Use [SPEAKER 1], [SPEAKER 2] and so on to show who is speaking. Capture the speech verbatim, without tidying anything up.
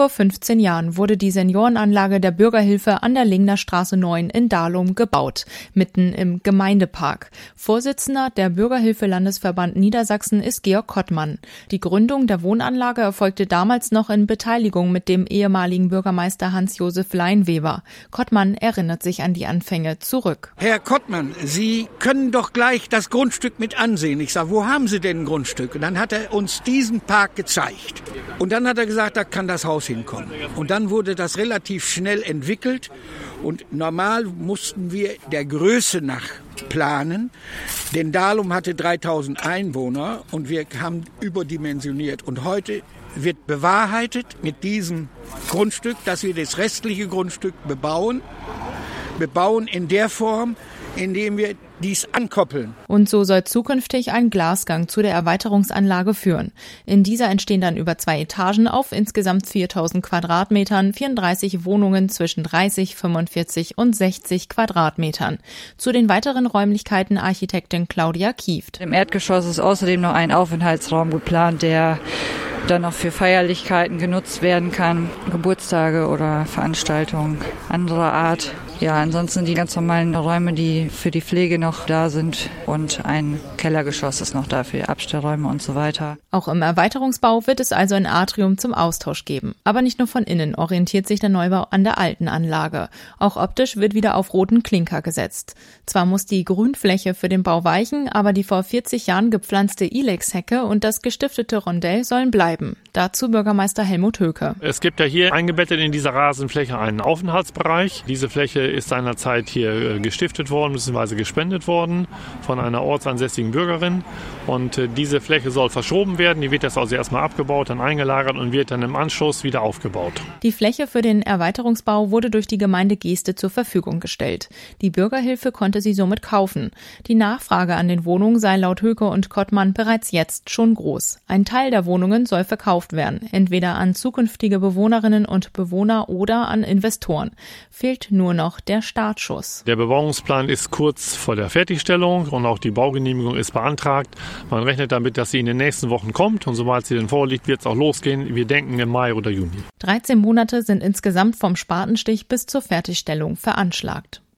[SPEAKER 1] Vor fünfzehn Jahren wurde die Seniorenanlage der Bürgerhilfe an der Lingner Straße neun in Dahlum gebaut, mitten im Gemeindepark. Vorsitzender der Bürgerhilfe Landesverband Niedersachsen ist Georg Kottmann. Die Gründung der Wohnanlage erfolgte damals noch in Beteiligung mit dem ehemaligen Bürgermeister Hans-Josef Leinweber. Kottmann erinnert sich an die Anfänge zurück.
[SPEAKER 2] Herr Kottmann, Sie können doch gleich das Grundstück mit ansehen. Ich sage, wo haben Sie denn ein Grundstück? Und dann hat er uns diesen Park gezeigt. Und dann hat er gesagt, da kann das Haus hinkommen. Und dann wurde das relativ schnell entwickelt. Und normal mussten wir der Größe nach planen, denn Dahlum hatte dreitausend Einwohner und wir haben überdimensioniert. Und heute wird bewahrheitet mit diesem Grundstück, dass wir das restliche Grundstück bebauen. Bebauen in der Form, indem wir dies ankoppeln.
[SPEAKER 1] Und so soll zukünftig ein Glasgang zu der Erweiterungsanlage führen. In dieser entstehen dann über zwei Etagen auf insgesamt viertausend Quadratmetern vierunddreißig Wohnungen zwischen dreißig, fünfundvierzig und sechzig Quadratmetern. Zu den weiteren Räumlichkeiten Architektin Claudia Kieft.
[SPEAKER 3] Im Erdgeschoss ist außerdem noch ein Aufenthaltsraum geplant, der dann noch für Feierlichkeiten genutzt werden kann, Geburtstage oder Veranstaltungen anderer Art. Ja, ansonsten die ganz normalen Räume, die für die Pflege noch da sind, und ein Kellergeschoss ist noch da für Abstellräume und so weiter.
[SPEAKER 1] Auch im Erweiterungsbau wird es also ein Atrium zum Austausch geben. Aber nicht nur von innen orientiert sich der Neubau an der alten Anlage. Auch optisch wird wieder auf roten Klinker gesetzt. Zwar muss die Grünfläche für den Bau weichen, aber die vor vierzig Jahren gepflanzte Ilex-Hecke und das gestiftete Rondell sollen bleiben. Dazu Bürgermeister Helmut Höke.
[SPEAKER 4] Es gibt ja hier eingebettet in dieser Rasenfläche einen Aufenthaltsbereich. Diese Fläche ist seinerzeit hier gestiftet worden bzw. gespendet worden von einer ortsansässigen Bürgerin. Und diese Fläche soll verschoben werden. Die wird jetzt also erstmal abgebaut, dann eingelagert und wird dann im Anschluss wieder aufgebaut.
[SPEAKER 1] Die Fläche für den Erweiterungsbau wurde durch die Gemeinde Geeste zur Verfügung gestellt. Die Bürgerhilfe konnte sie somit kaufen. Die Nachfrage an den Wohnungen sei laut Höke und Kottmann bereits jetzt schon groß. Ein Teil der Wohnungen soll verkauft werden, entweder an zukünftige Bewohnerinnen und Bewohner oder an Investoren. Fehlt nur noch der Startschuss.
[SPEAKER 4] Der Bebauungsplan ist kurz vor der Fertigstellung und auch die Baugenehmigung ist beantragt. Man rechnet damit, dass sie in den nächsten Wochen kommt, und sobald sie dann vorliegt, wird es auch losgehen. Wir denken im Mai oder Juni.
[SPEAKER 1] dreizehn Monate sind insgesamt vom Spatenstich bis zur Fertigstellung veranschlagt.